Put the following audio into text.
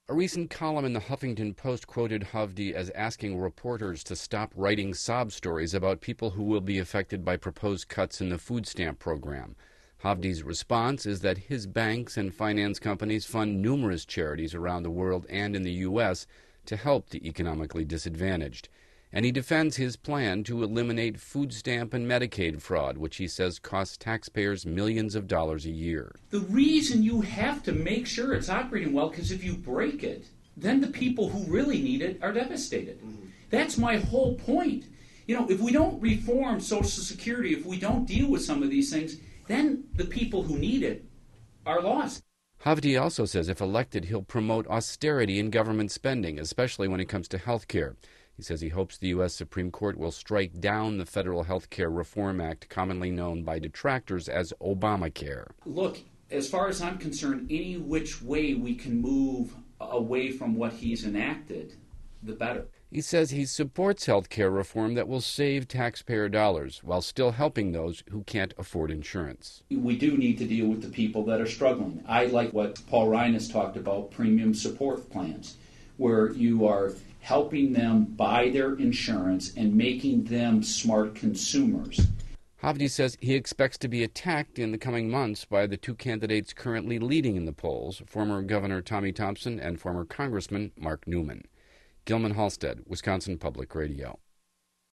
A recent column in the Huffington Post quoted Hovde as asking reporters to stop writing sob stories about people who will be affected by proposed cuts in the food stamp program. Hovde's response is that his banks and finance companies fund numerous charities around the world and in the U.S. to help the economically disadvantaged. And he defends his plan to eliminate food stamp and Medicaid fraud, which he says costs taxpayers millions of dollars a year. The reason you have to make sure it's operating well, because if you break it, then the people who really need it are devastated. That's my whole point. If we don't reform Social Security, if we don't deal with some of these things, then the people who need it are lost. Hovde also says if elected, he'll promote austerity in government spending, especially when it comes to health care. He says he hopes the U.S. Supreme Court will strike down the Federal Health Care Reform Act, commonly known by detractors as Obamacare. Look, as far as I'm concerned, any which way we can move away from what he's enacted, the better. He says he supports health care reform that will save taxpayer dollars while still helping those who can't afford insurance. We do need to deal with the people that are struggling. I like what Paul Ryan has talked about, premium support plans, where you are helping them buy their insurance and making them smart consumers. Hovde says he expects to be attacked in the coming months by the two candidates currently leading in the polls, former Governor Tommy Thompson and former Congressman Mark Newman. Gilman Halstead, Wisconsin Public Radio.